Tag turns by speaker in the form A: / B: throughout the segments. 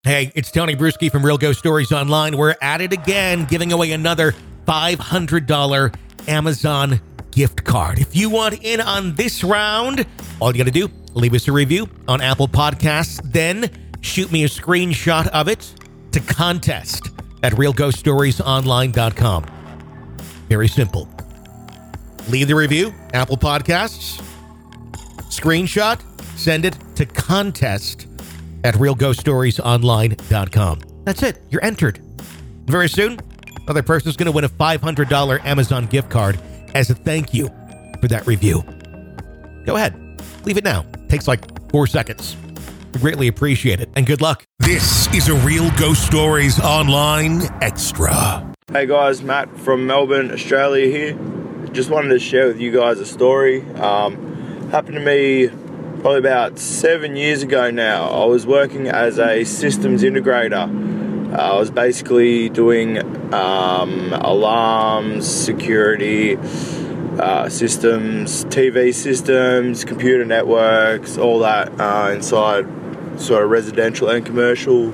A: Hey, it's Tony Bruschi from Real Ghost Stories Online. We're at it again, giving away another $500 Amazon gift card. If you want in on this round, all you got to do, leave us a review on Apple Podcasts, then shoot me a screenshot of it to contest at realghoststoriesonline.com. Very simple. Leave the review, Apple Podcasts, screenshot, send it to contest at realghoststoriesonline.com. That's it. You're entered. Very soon, another person's going to win a $500 Amazon gift card as a thank you for that review. Go ahead. Leave it now. Takes like 4 seconds. We greatly appreciate it, and good luck.
B: This is a Real Ghost Stories Online Extra.
C: Hey guys, Matt from Melbourne, Australia here. Just wanted to share with you guys a story. Happened to me probably about 7 years ago now. I was working as a systems integrator. I was basically doing alarms, security systems, TV systems, computer networks, all that inside sort of residential and commercial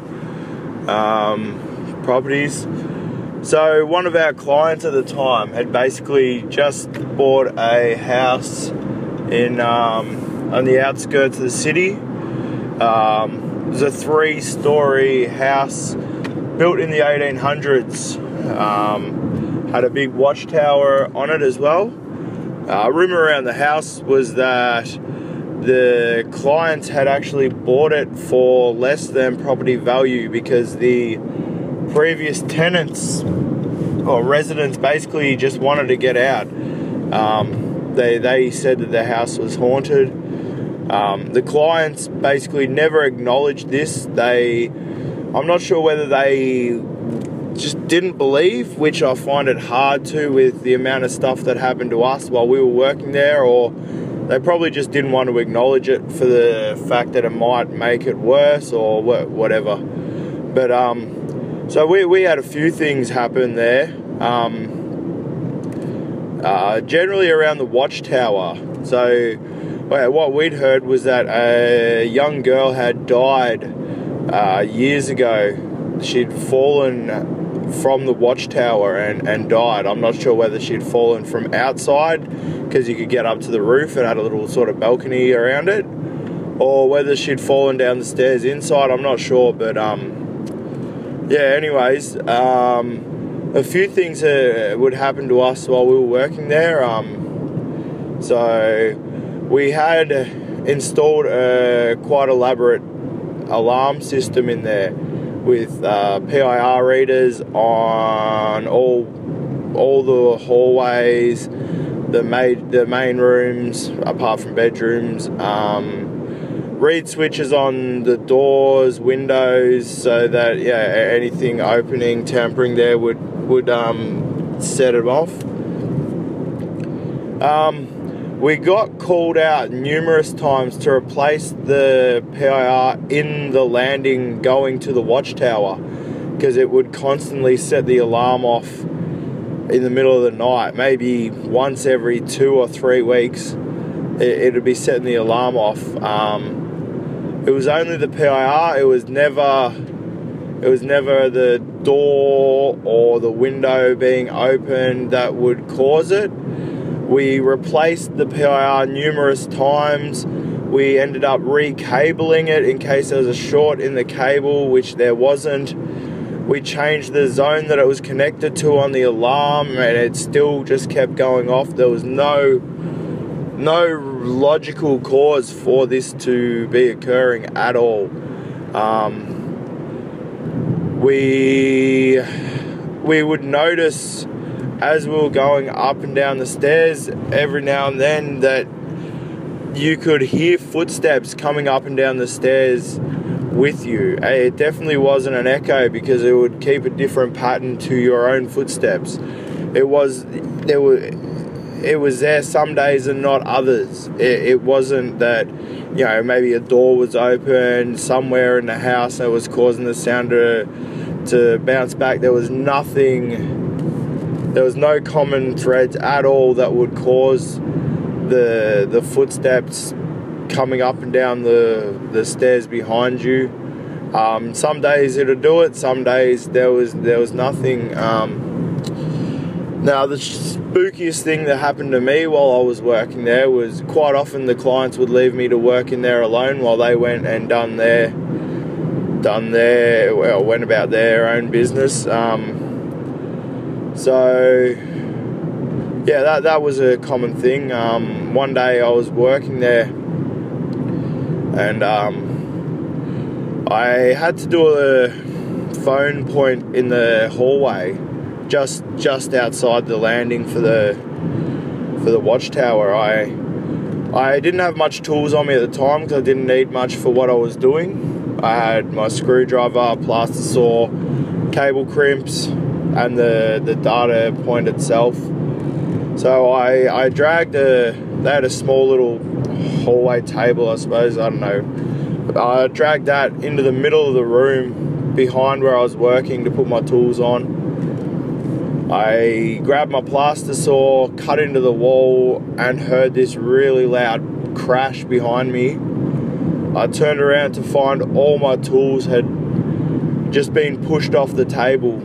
C: properties. So one of our clients at the time had basically just bought a house in on the outskirts of the city. It was a 3-story house built in the 1800s. Had a big watchtower on it as well. Rumor around the house was that the clients had actually bought it for less than property value because the previous tenants or residents basically just wanted to get out. They said that the house was haunted. The clients basically never acknowledged this. I'm not sure whether they just didn't believe, which I find it hard to with the amount of stuff that happened to us while we were working there, or they probably just didn't want to acknowledge it for the fact that it might make it worse or whatever. But so we had a few things happen there. Generally around the watchtower. So what we'd heard was that a young girl had died years ago. She'd fallen from the watchtower and died. I'm not sure whether she'd fallen from outside because you could get up to the roof. It had a little sort of balcony around it, or whether she'd fallen down the stairs inside. I'm not sure, but anyways, a few things would happen to us while we were working there. So we had installed a quite elaborate alarm system in there with PIR readers on all the hallways, the main rooms apart from bedrooms, reed switches on the doors, windows, so that anything opening, tampering there would set it off. We got called out numerous times to replace the PIR in the landing going to the watchtower because it would constantly set the alarm off in the middle of the night. Maybe once every 2 or 3 weeks it would be setting the alarm off. It was only the PIR. It was never the door or the window being open that would cause it. We replaced the PIR numerous times. We ended up recabling it in case there was a short in the cable, which there wasn't. We changed the zone that it was connected to on the alarm, and it still just kept going off. There was no logical cause for this to be occurring at all. We would notice as we were going up and down the stairs every now and then that you could hear footsteps coming up and down the stairs with you. It definitely wasn't an echo because it would keep a different pattern to your own footsteps. It was there some days and not others. It wasn't that, maybe a door was open somewhere in the house that was causing the sound to bounce back. There was nothing. There was no common threads at all that would cause the footsteps coming up and down the stairs behind you. Some days it'll do it, some days there was nothing. Now, the spookiest thing that happened to me while I was working there was quite often the clients would leave me to work in there alone while they went and went about their own business. So yeah, that was a common thing. One day I was working there, and I had to do a phone point in the hallway, just outside the landing for the watchtower. I didn't have much tools on me at the time because I didn't need much for what I was doing. I had my screwdriver, plaster saw, cable crimps, and the data point itself. So I dragged they had a small little hallway table, I suppose, I don't know. I dragged that into the middle of the room behind where I was working to put my tools on. I grabbed my plaster saw, cut into the wall, and heard this really loud crash behind me. I turned around to find all my tools had just been pushed off the table.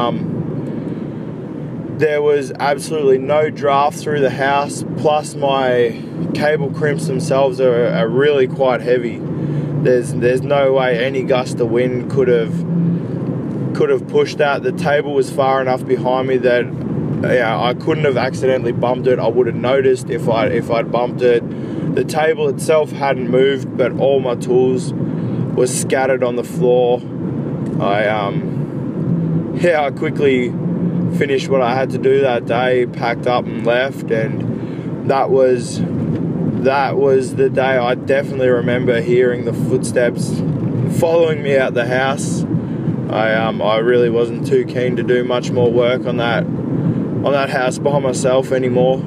C: There was absolutely no draft through the house, plus my cable crimps themselves are really quite heavy. There's no way any gust of wind could have pushed that. The table was far enough behind me that I couldn't have accidentally bumped it. I would have noticed if I'd bumped it. The table itself hadn't moved, but all my tools were scattered on the floor. I quickly finished what I had to do that day, packed up and left, and that was the day I definitely remember hearing the footsteps following me out the house. I really wasn't too keen to do much more work on that house by myself anymore.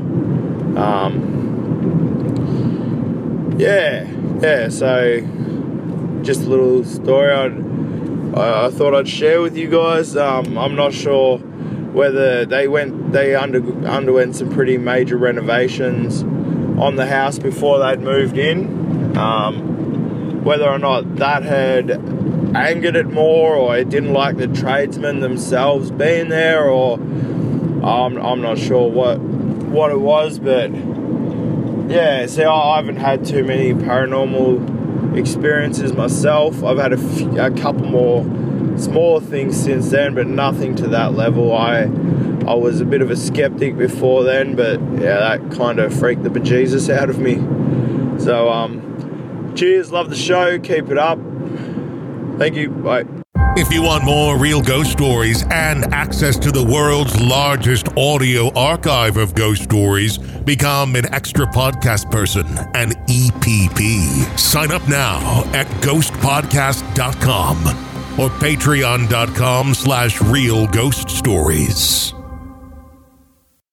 C: So just a little story I thought I'd share with you guys. I'm not sure whether they underwent some pretty major renovations on the house before they'd moved in. Whether or not that had angered it more, or it didn't like the tradesmen themselves being there, or I'm not sure what it was, but yeah. See, I haven't had too many paranormal experiences myself. I've had a couple more smaller things since then, but nothing to that level. I was a bit of a skeptic before then, but yeah, that kind of freaked the bejesus out of me. So cheers, love the show, keep it up. Thank you, bye.
B: If you want more real ghost stories and access to the world's largest audio archive of ghost stories, become an extra podcast person, an EPP. Sign up now at ghostpodcast.com or patreon.com/realghoststories.